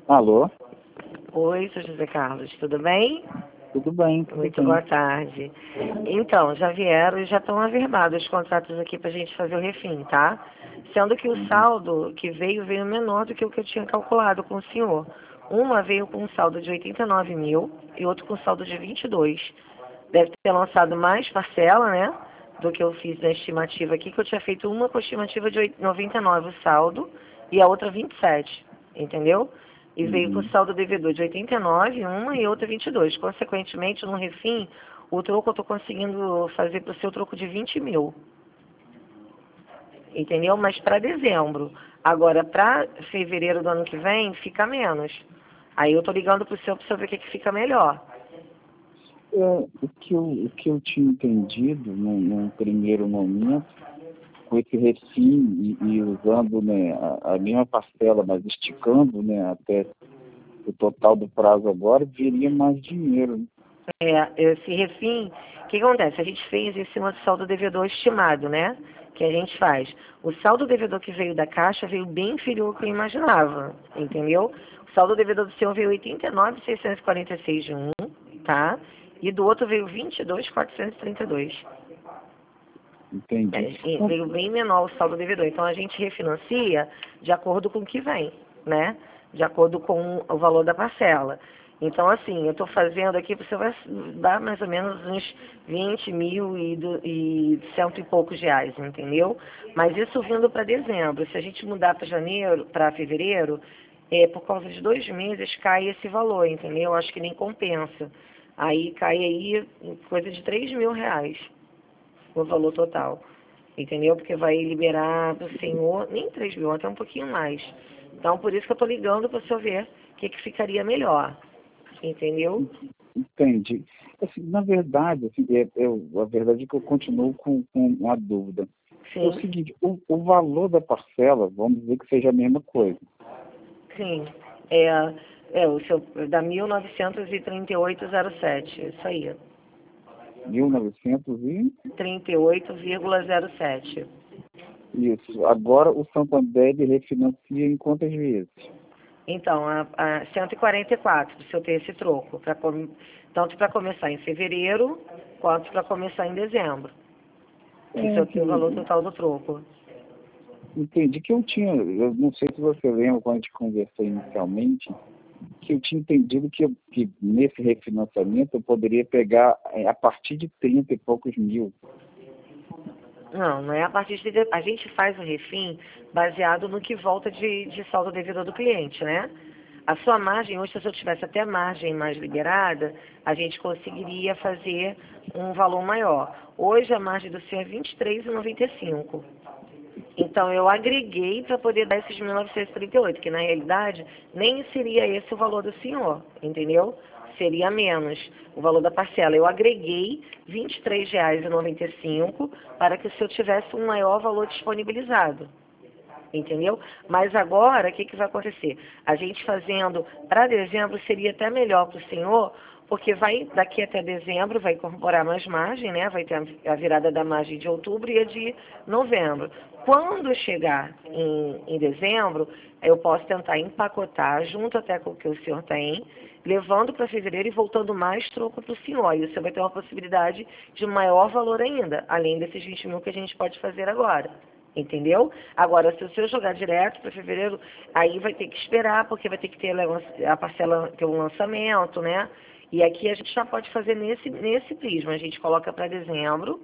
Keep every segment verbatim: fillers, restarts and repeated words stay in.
Alô? Oi, sou José Carlos, tudo bem? Tudo bem, tudo Muito bem. boa tarde. Então, já vieram e já estão averbados os contratos aqui para a gente fazer o refim, tá? Sendo que o Uhum. saldo que veio, veio menor do que o que eu tinha calculado com o senhor. Uma veio com um saldo de oitenta e nove mil e outro com saldo de vinte e dois. Deve ter lançado mais parcela, né? Do que eu fiz na estimativa aqui, que eu tinha feito uma com estimativa de noventa e nove o saldo e a outra vinte e sete, entendeu? E veio com Uhum. saldo devedor de oitenta e nove, uma e outra vinte e dois. Consequentemente, no refim, o troco eu estou conseguindo fazer para o seu troco de vinte mil. Entendeu? Mas para dezembro. Agora, para fevereiro do ano que vem, fica menos. Aí eu estou ligando para o seu para você ver o que, que fica melhor. É, o, que eu, o que eu tinha entendido num, num primeiro momento, com esse refim e, e usando, né, a, a mesma parcela, mas esticando, né, até o total do prazo agora, viria mais dinheiro, né? É, esse refim, o que acontece? A gente fez em cima do saldo devedor estimado, né? Que a gente faz. O saldo devedor que veio da Caixa veio bem inferior ao que eu imaginava, entendeu? O saldo devedor do senhor veio oitenta e nove mil seiscentos e quarenta e seis de um, tá? E do outro veio vinte e dois mil quatrocentos e trinta e dois. Entendi. É, e veio bem menor o saldo devedor. Então a gente refinancia de acordo com o que vem, né? De acordo com o valor da parcela. Então, assim, eu estou fazendo aqui, você vai dar mais ou menos uns vinte mil e, do, e cento e poucos reais, entendeu? Mas isso vindo para dezembro. Se a gente mudar para janeiro, para fevereiro, é, por causa de dois meses cai esse valor, entendeu? Acho que nem compensa. Aí cai aí coisa de três mil reais o valor total, entendeu? Porque vai liberar para o senhor nem três mil, até um pouquinho mais. Então, por isso que eu estou ligando para o senhor ver o que, que ficaria melhor, entendeu? Entendi. Assim, na verdade, assim, é, é, a verdade é que eu continuo com, com uma dúvida. É o Sim, seguinte, o, o valor da parcela, vamos dizer que seja a mesma coisa. sim. É, é o seu, da mil novecentos e trinta e oito vírgula zero sete, isso aí. mil e novecentos e trinta e oito vírgula zero sete. isso. Agora o Santander ele refinancia em quantas vezes? Então, a, a cento e quarenta e quatro, se eu ter esse troco, pra, com- tanto para começar em fevereiro, quanto para começar em dezembro. Que se É, eu ter o valor que, total do troco. entendi que eu tinha, eu não sei se você lembra quando a gente conversou inicialmente, que eu tinha entendido que, eu- que nesse refinanciamento eu poderia pegar é, a partir de trinta e poucos mil. Não, não é a partir de. A gente faz o refim baseado no que volta de, de saldo devedor do cliente, né? A sua margem, hoje, se eu tivesse até margem mais liberada, a gente conseguiria fazer um valor maior. Hoje a margem do senhor é vinte e três vírgula noventa e cinco. Então eu agreguei para poder dar esses mil novecentos e trinta e oito, que na realidade nem seria esse o valor do senhor, entendeu? Seria menos o valor da parcela. Eu agreguei vinte e três reais e noventa e cinco para que o senhor tivesse um maior valor disponibilizado. Entendeu? Mas agora, o que, que vai acontecer? A gente fazendo para dezembro seria até melhor para o senhor, porque vai daqui até dezembro, vai incorporar mais margem, né? Vai ter a virada da margem de outubro e a de novembro. Quando chegar em, em dezembro, eu posso tentar empacotar, junto até com o que o senhor tem, levando para fevereiro e voltando mais troco para o senhor. E o senhor vai ter uma possibilidade de maior valor ainda, além desses vinte mil que a gente pode fazer agora. Entendeu? Agora, se o senhor jogar direto para fevereiro, aí vai ter que esperar, porque vai ter que ter a parcela, ter um lançamento, né? E aqui a gente já pode fazer nesse, nesse prisma. A gente coloca para dezembro,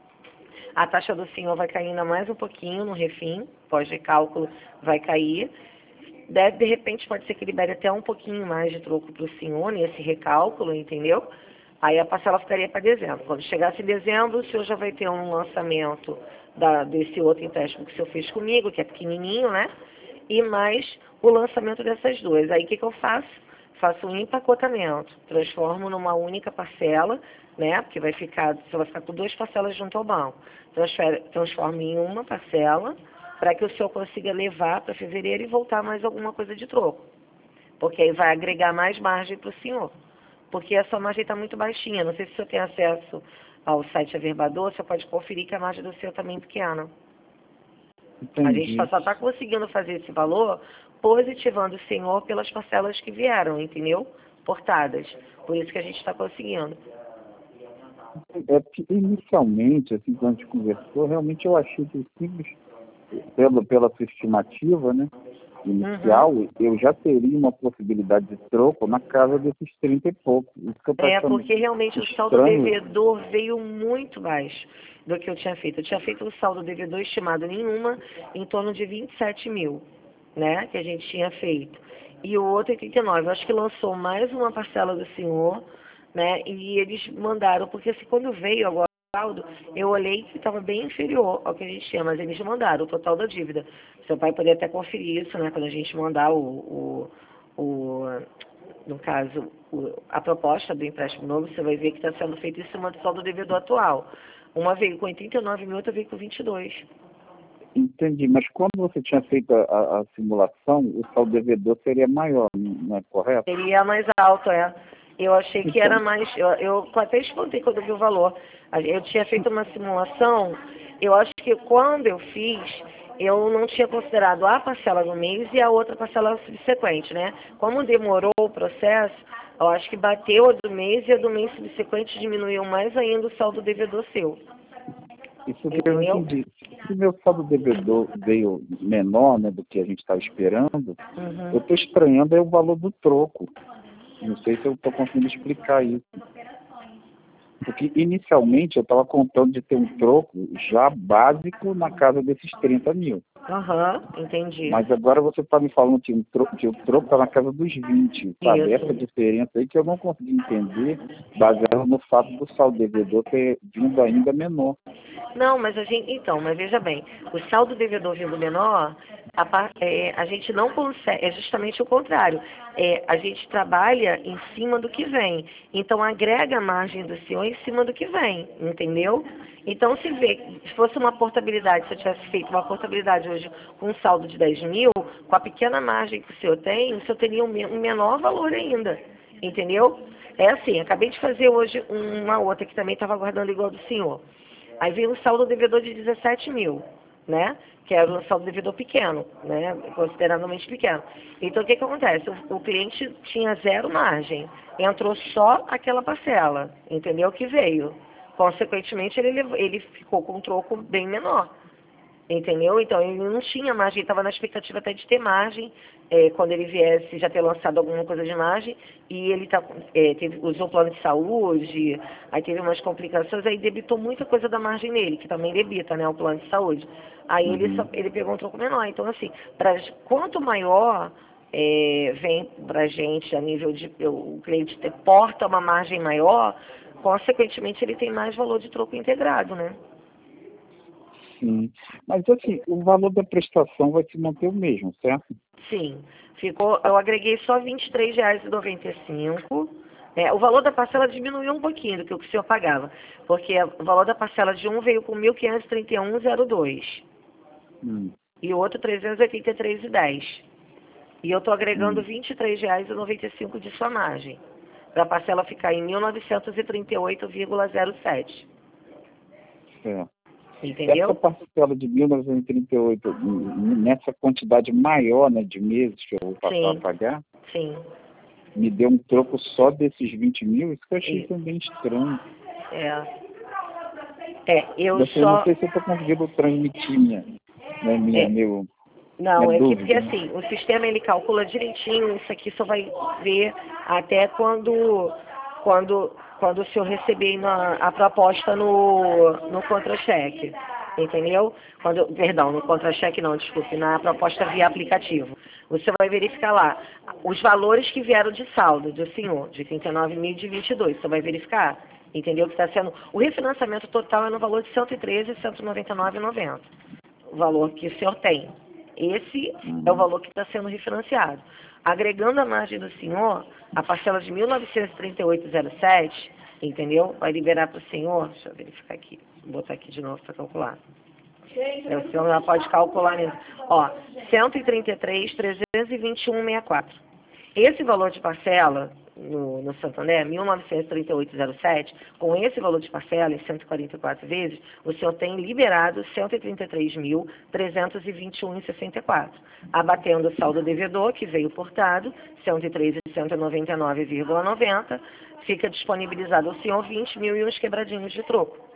a taxa do senhor vai cair ainda mais um pouquinho no refim, pós-recálculo vai cair. Deve, de repente, pode ser que libere até um pouquinho mais de troco para o senhor nesse recálculo, entendeu? Aí a parcela ficaria para dezembro. Quando chegasse em dezembro, o senhor já vai ter um lançamento da, desse outro empréstimo que o senhor fez comigo, que é pequenininho, né? E mais o lançamento dessas duas. Aí o que, que eu faço? Faço um empacotamento, transformo numa única parcela, né? Porque vai ficar, você vai ficar com duas parcelas junto ao banco. Transfere, transformo em uma parcela para que o senhor consiga levar para fevereiro e voltar mais alguma coisa de troco. Porque aí vai agregar mais margem para o senhor. Porque a sua margem está muito baixinha. Não sei se o senhor tem acesso ao site Averbador, você pode conferir que a margem do seu também é pequena. A gente Entendi. só está conseguindo fazer esse valor positivando o senhor pelas parcelas que vieram, entendeu? Portadas. Por isso que a gente está conseguindo. É que inicialmente, assim, quando a gente conversou, realmente eu achei que simples, pela, pela sua estimativa, né, inicial, Uhum. eu já teria uma possibilidade de troco na casa desses trinta e poucos. Isso que eu tô É, achando porque realmente o saldo estranho. devedor veio muito baixo do que eu tinha feito. Eu tinha feito um saldo devedor estimado nenhuma em torno de vinte e sete mil, né, que a gente tinha feito. E o outro em trinta e nove. Eu acho que lançou mais uma parcela do senhor, né, e eles mandaram, porque assim, quando veio agora o saldo, eu olhei que estava bem inferior ao que a gente tinha, mas eles mandaram o total da dívida. Seu pai poderia até conferir isso, né, quando a gente mandar o, o, o no caso, o, a proposta do empréstimo novo, você vai ver que está sendo feito em cima do saldo devedor atual. Uma veio com oitenta e nove mil, outra veio com vinte e dois. Entendi, mas quando você tinha feito a, a, a simulação, o saldo devedor seria maior, não é correto? Seria mais alto, é. Eu achei que Então, era mais. Eu, eu até espantei quando eu vi o valor. Eu tinha feito uma simulação, eu acho que quando eu fiz, eu não tinha considerado a parcela do mês e a outra parcela subsequente, né? Como demorou o processo, eu acho que bateu a do mês e a do mês subsequente diminuiu mais ainda o saldo devedor seu. isso que eu não Entendeu? entendi. Se meu saldo devedor veio menor, né, do que a gente estava esperando, eu Uhum. estou estranhando é o valor do troco. Não sei se eu estou conseguindo explicar isso. Porque inicialmente eu estava contando de ter um troco já básico na casa desses trinta mil. Aham, entendi. Mas agora você está me falando que, um troco, que o troco está na casa dos vinte, sabe? Essa Isso. diferença aí que eu não consegui entender, baseado no fato do saldo devedor ter vindo ainda menor. Não, mas a gente, então, mas veja bem, o saldo devedor vindo menor, a, par- é, a gente não consegue, é justamente o contrário. É, a gente trabalha em cima do que vem. Então agrega a margem do senhor em cima do que vem, entendeu? Então se vê, se fosse uma portabilidade, se eu tivesse feito uma portabilidade hoje com um saldo de dez mil, com a pequena margem que o senhor tem, o senhor teria um, me- um menor valor ainda, entendeu? É assim, acabei de fazer hoje uma outra que também estava guardando igual do senhor. Aí veio um saldo devedor de dezessete mil, né? Que era um saldo devedor pequeno, né? Consideravelmente pequeno. Então, o que que acontece? O, o cliente tinha zero margem. Entrou só aquela parcela, entendeu? Que veio. Consequentemente, ele, levou- ele ficou com um troco bem menor. Entendeu? Então ele não tinha margem, ele estava na expectativa até de ter margem, é, quando ele viesse já ter lançado alguma coisa de margem, e ele tá, é, teve, usou plano de saúde, aí teve umas complicações, aí debitou muita coisa da margem nele, que também debita, né, o plano de saúde. Aí ele, só, Uhum. ele pegou um troco menor. Então, assim, pra, quanto maior é, vem pra gente a nível de o cliente ter porta uma margem maior, consequentemente ele tem mais valor de troco integrado, né? Sim. Mas assim, o valor da prestação vai se manter o mesmo, certo? Sim, ficou, eu agreguei só vinte e três reais e noventa e cinco. É, o valor da parcela diminuiu um pouquinho do que o que o senhor pagava, porque o valor da parcela de um veio com mil quinhentos e trinta e um vírgula zero dois Hum, e o outro trezentos e oitenta e três vírgula dez. E eu estou agregando hum, vinte e três reais e noventa e cinco de sua margem, para a parcela ficar em mil novecentos e trinta e oito vírgula zero sete. certo. Essa Entendeu? parcela de mil novecentos e trinta e oito, n- nessa quantidade maior, né, de meses que eu vou passar a Sim, pagar, sim. me deu um troco só desses vinte mil, isso que eu achei E, também estranho. é, é, eu Assim, eu não só. sei se eu estou conseguindo transmitir minha, né, minha, É, meu, minha não, é que porque dúvida. assim, o sistema ele calcula direitinho, isso aqui só vai ver até quando quando quando o senhor receber na- a proposta no, no contra-cheque, entendeu? Quando, perdão, no contra-cheque não, desculpe, na proposta via aplicativo. Você vai verificar lá os valores que vieram de saldo do senhor, de trinta e nove mil e de vinte e dois, você vai verificar, entendeu? Que está sendo, o refinanciamento total é no valor de cento e treze reais e cento e noventa e nove reais e noventa centavos, o valor que o senhor tem. Esse é o Uhum. valor que está sendo refinanciado. Agregando a margem do senhor, a parcela de mil novecentos e trinta e oito vírgula zero sete, entendeu? Vai liberar para o senhor, deixa eu verificar aqui, vou botar aqui de novo para calcular. É, o senhor já pode calcular nisso. Ó, cento e trinta e três mil trezentos e vinte e um vírgula sessenta e quatro. Esse valor de parcela, no, no Santander, mil novecentos e trinta e oito vírgula zero sete, com esse valor de parcela em cento e quarenta e quatro vezes, o senhor tem liberado cento e trinta e três mil, trezentos e vinte e um vírgula sessenta e quatro, abatendo o saldo devedor, que veio portado, cento e três mil cento e noventa e nove vírgula noventa, fica disponibilizado ao senhor vinte mil e uns quebradinhos de troco.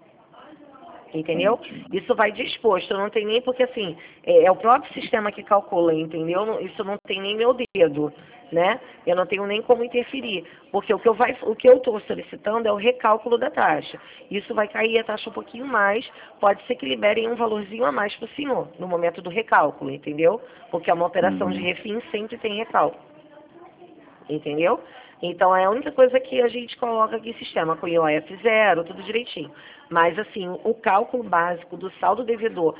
Entendeu? Isso vai disposto, não tem nem, porque assim, é, é o próprio sistema que calcula, entendeu? Não- Isso não tem nem meu dedo, né? Eu não tenho nem como interferir, porque o que eu vai, o que eu estou solicitando é o recálculo da taxa. Isso vai cair a taxa um pouquinho mais, pode ser que liberem um valorzinho a mais para o senhor, no momento do recálculo, entendeu? Porque é uma operação de Uhum. refim, sempre tem recálculo. Entendeu? Então é a única coisa que a gente coloca aqui em sistema, com I O F zero, tudo direitinho. Mas assim, o cálculo básico do saldo devedor,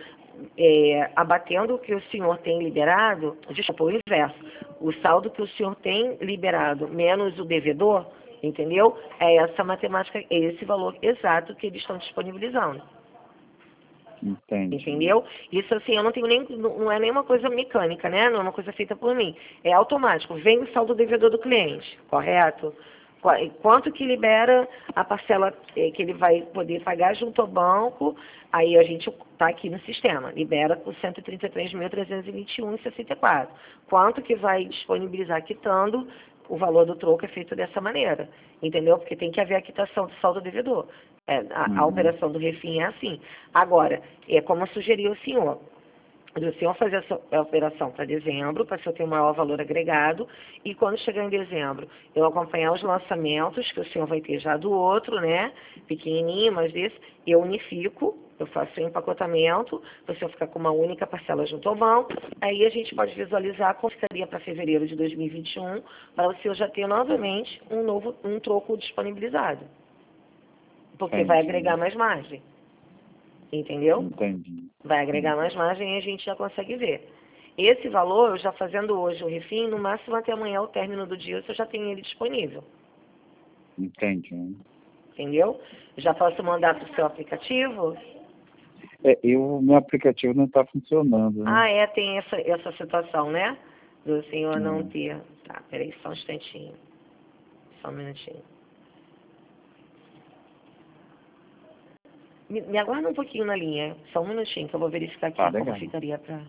é, abatendo o que o senhor tem liberado, desculpa, o inverso, o saldo que o senhor tem liberado menos o devedor, entendeu? É essa matemática, é esse valor exato que eles estão disponibilizando. Entendi. Entendeu? Isso assim, eu não tenho nem, não é nenhuma coisa mecânica, né? Não é uma coisa feita por mim. É automático. Vem o saldo devedor do cliente, correto? Qua- Quanto que libera a parcela eh, que ele vai poder pagar junto ao banco, aí a gente está aqui no sistema. Libera por cento e trinta e três mil, trezentos e vinte e um vírgula sessenta e quatro. Quanto que vai disponibilizar quitando, o valor do troco é feito dessa maneira. Entendeu? Porque tem que haver a quitação do saldo devedor. É, a, a Uhum. operação do refim é assim. Agora, é como eu sugeri ao senhor, do senhor fazer essa a operação para dezembro, para o senhor ter um maior valor agregado, e quando chegar em dezembro, eu acompanhar os lançamentos que o senhor vai ter já do outro, né, pequenininho, mas desse, eu unifico, eu faço o empacotamento, para o senhor ficar com uma única parcela junto ao banco, aí a gente pode visualizar como ficaria para fevereiro de dois mil e vinte e um, para o senhor já ter novamente um novo, um troco disponibilizado, porque vai Entendi. agregar mais margem, entendeu? Entendi. Vai agregar mais margem e a gente já consegue ver. Esse valor, eu já fazendo hoje o refim, no máximo até amanhã, ao término do dia, eu já tenho ele disponível. Entendi. Entendeu? Já posso mandar para o seu aplicativo? É, eu, meu aplicativo não está funcionando, né? Ah, é, tem essa, essa situação, né? Do senhor não Hum. ter. Tá, peraí, só um instantinho. Só um minutinho. Me, me aguarda um pouquinho na linha, só um minutinho, que eu vou verificar aqui Tá, como legal. ficaria para.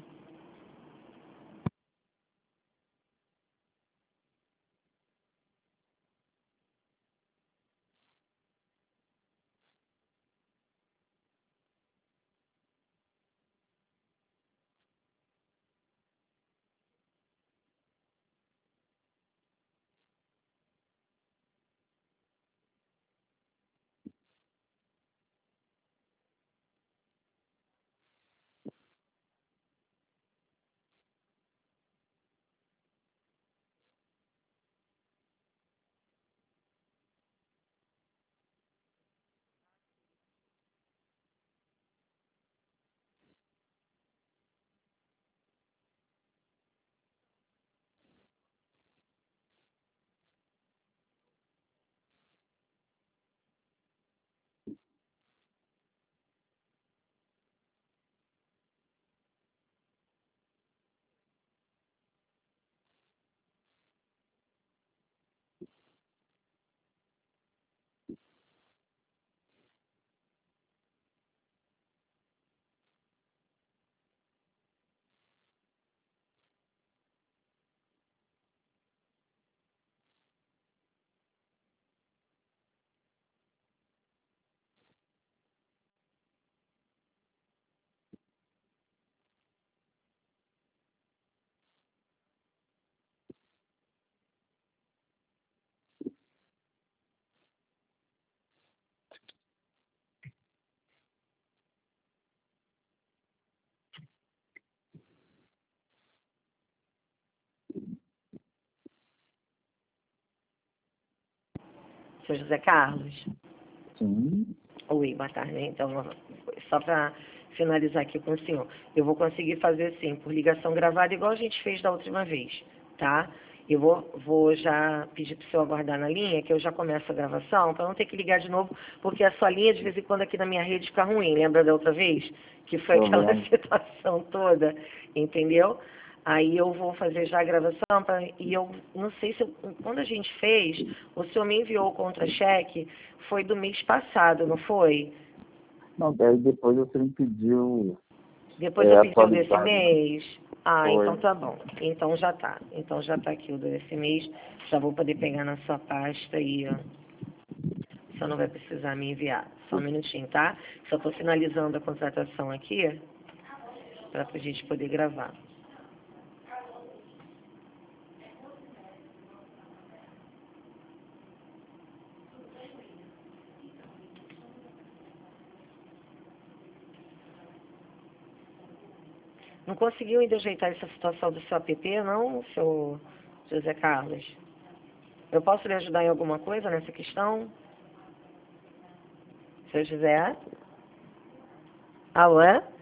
Seu José Carlos? Sim. Oi, boa tarde. Então, só para finalizar aqui com o senhor, eu vou conseguir fazer sim, por ligação gravada, igual a gente fez da última vez, tá? Eu vou, vou já pedir para o senhor aguardar na linha, que eu já começo a gravação, para não ter que ligar de novo, porque a sua linha, de vez em quando, aqui na minha rede fica ruim. Lembra da outra vez? Que foi Tô aquela vendo. situação toda, entendeu? Aí eu vou fazer já a gravação pra, e eu não sei se eu, quando a gente fez, o senhor me enviou o contra-cheque, foi do mês passado, não foi? Não, daí depois você me pediu Depois é, eu pedi o desse atualizado, né? mês. Ah, Foi. então tá bom. Então já tá. Então já tá aqui o desse mês. Já vou poder pegar na sua pasta e ó, o senhor não vai precisar me enviar. Só um minutinho, tá? Só tô finalizando a contratação aqui para a gente poder gravar. Não conseguiu ainda ajeitar essa situação do seu app, não, seu José Carlos? Eu posso lhe ajudar em alguma coisa nessa questão? Seu José? Alô?